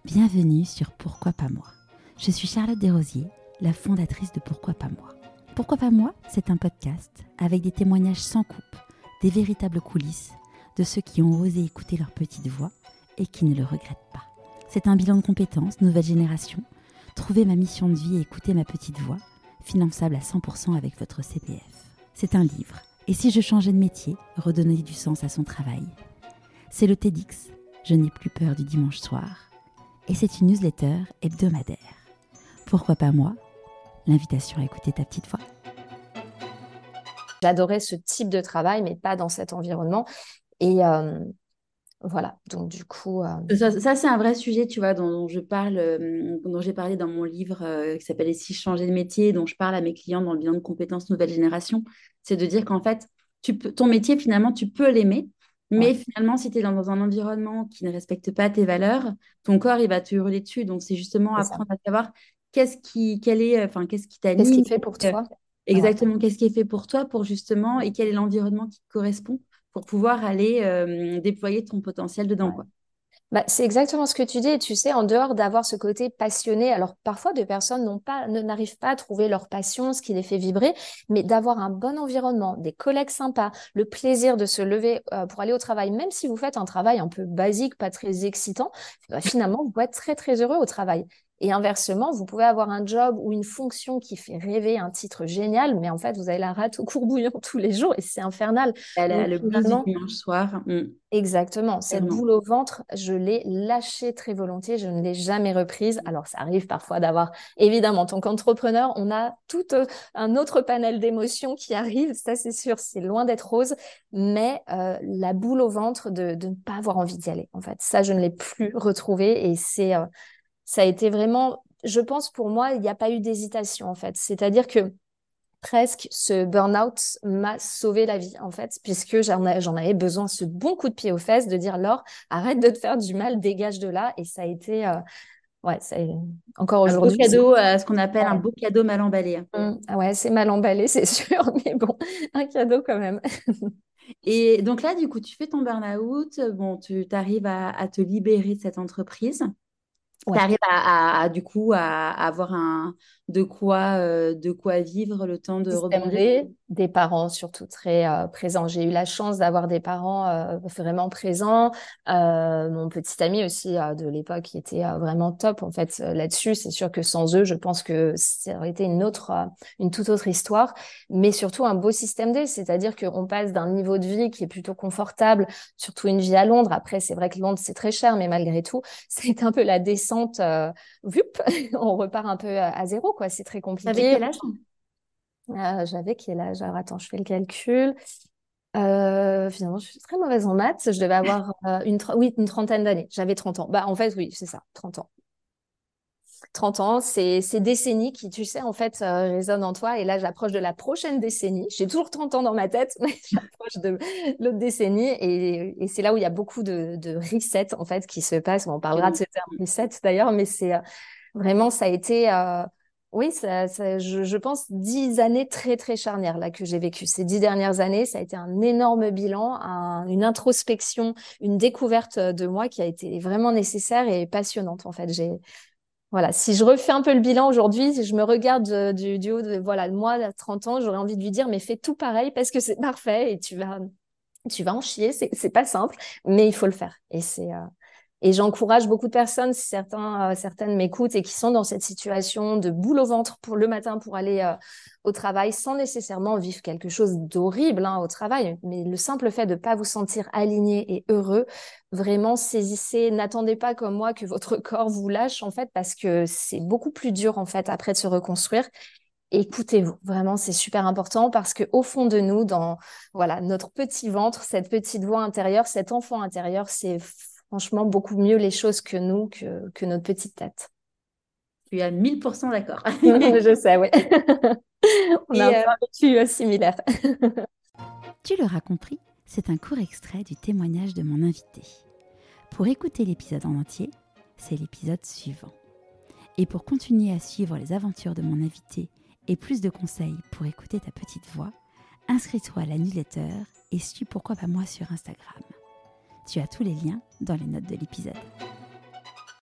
Bienvenue sur Pourquoi pas moi. Je suis Charlotte Desrosiers, la fondatrice de Pourquoi pas moi. Pourquoi pas moi, c'est un podcast avec des témoignages sans coupe, des véritables coulisses de ceux qui ont osé écouter leur petite voix et qui ne le regrettent pas. C'est un bilan de compétences, nouvelle génération, trouver ma mission de vie et écouter ma petite voix, finançable à 100% avec votre CPF. C'est un livre. Et si je changeais de métier, redonner du sens à son travail. C'est le TEDx, je n'ai plus peur du dimanche soir. Et c'est une newsletter hebdomadaire. Pourquoi pas moi? L'invitation à écouter ta petite voix. J'adorais ce type de travail, mais pas dans cet environnement. Et voilà, donc du coup... Ça, c'est un vrai sujet, tu vois, dont je parle, dont j'ai parlé dans mon livre qui s'appelle « Et si je changeais de métier », dont je parle à mes clients dans le bilan de compétences nouvelle génération. C'est de dire qu'en fait, ton métier, finalement, tu peux l'aimer, mais Ouais, finalement, si tu es dans un environnement qui ne respecte pas tes valeurs, ton corps, il va te hurler dessus. Donc, c'est justement c'est ça. apprendre à savoir qu'est-ce qui Qu'est-ce t'anime, qui fait pour toi? Ouais. exactement, qu'est-ce qui est fait pour toi, pour justement, et quel est l'environnement qui te correspond pour pouvoir aller déployer ton potentiel dedans, Ouais. quoi. Bah, c'est exactement ce que tu dis. Et tu sais, en dehors d'avoir ce côté passionné, alors parfois des personnes n'arrivent pas à trouver leur passion, ce qui les fait vibrer, mais d'avoir un bon environnement, des collègues sympas, le plaisir de se lever pour aller au travail, même si vous faites un travail un peu basique, pas très excitant, bah, finalement, vous pouvez être très, très heureux au travail. Et inversement, vous pouvez avoir un job ou une fonction qui fait rêver, un titre génial, mais en fait, vous avez la rate au courbouillon tous les jours et c'est infernal. Donc Le blues du finalement, dimanche soir. exactement. Cette Clairement. boule au ventre, je l'ai lâchée très volontiers. Je ne l'ai jamais reprise. Alors, ça arrive parfois d'avoir, évidemment, en tant qu'entrepreneur, on a tout un autre panel d'émotions qui arrivent. Ça, c'est sûr, c'est loin d'être rose. Mais la boule au ventre de ne pas avoir envie d'y aller, en fait, ça, je ne l'ai plus retrouvée. Et ça a été vraiment, je pense, pour moi, il n'y a pas eu d'hésitation, en fait. C'est-à-dire que presque, ce burn-out m'a sauvé la vie, en fait, puisque j'en avais besoin, ce bon coup de pied aux fesses, de dire, Laure, arrête de te faire du mal, dégage de là. Et ça a été, ouais, encore Un beau aujourd'hui, cadeau, ce qu'on appelle un ouais. beau cadeau mal emballé. Ah ouais, c'est mal emballé, c'est sûr, mais bon, un cadeau quand même. Et donc là, du coup, tu fais ton burn-out, bon, tu arrives à te libérer de cette entreprise. Tu Ouais. arrives du coup, à avoir de quoi vivre le temps de Système rebondir. D, des parents surtout très présents. J'ai eu la chance d'avoir des parents vraiment présents. Mon petit ami aussi de l'époque qui était vraiment top en fait là-dessus. C'est sûr que sans eux, je pense que ça aurait été une toute autre histoire. Mais surtout un beau système D, c'est-à-dire qu'on passe d'un niveau de vie qui est plutôt confortable, surtout une vie à Londres. Après, c'est vrai que Londres c'est très cher, mais malgré tout, c'est un peu la descente. Vup, on repart un peu à zéro quoi. C'est très Avec compliqué. quel âge? J'avais quel âge? Alors, attends, je fais le calcul. Finalement, je suis très mauvaise en maths. Je devais avoir oui, une trentaine d'années. J'avais 30 ans. Bah, en fait, oui, c'est ça, 30 ans. 30 ans, c'est ces décennies qui, tu sais, en fait, résonnent en toi. Et là, j'approche de la prochaine décennie. J'ai toujours 30 ans dans ma tête, mais j'approche de l'autre décennie. Et c'est là où il y a beaucoup de reset, en fait, qui se passent. Bon, on parlera de ce terme reset, d'ailleurs, mais c'est vraiment, ça a été... oui, je pense 10 années très, très charnières là que j'ai vécues. Ces 10 dernières années, ça a été un énorme bilan, une introspection, une découverte de moi qui a été vraiment nécessaire et passionnante. En fait, voilà, si je refais un peu le bilan aujourd'hui, si je me regarde du haut de voilà, moi à 30 ans, j'aurais envie de lui dire mais fais tout pareil parce que c'est parfait et tu vas en chier, c'est pas simple, mais il faut le faire. Et j'encourage beaucoup de personnes, si certaines m'écoutent et qui sont dans cette situation de boule au ventre pour le matin pour aller au travail sans nécessairement vivre quelque chose d'horrible au travail, mais le simple fait de ne pas vous sentir aligné et heureux, vraiment saisissez, n'attendez pas comme moi que votre corps vous lâche en fait parce que c'est beaucoup plus dur en fait après de se reconstruire. Écoutez-vous, vraiment, c'est super important parce que au fond de nous, dans voilà notre petit ventre, cette petite voix intérieure, cet enfant intérieur, c'est franchement beaucoup mieux les choses que nous, que notre petite tête. Tu es à 1000% d'accord. Je sais, oui. On a un Et peu un vécu similaire. tu l'auras compris, c'est un court extrait du témoignage de mon invité. Pour écouter l'épisode en entier, c'est l'épisode suivant. Et pour continuer à suivre les aventures de mon invité et plus de conseils pour écouter ta petite voix, inscris-toi à la newsletter et suis Pourquoi pas moi sur Instagram. Tu as tous les liens dans les notes de l'épisode.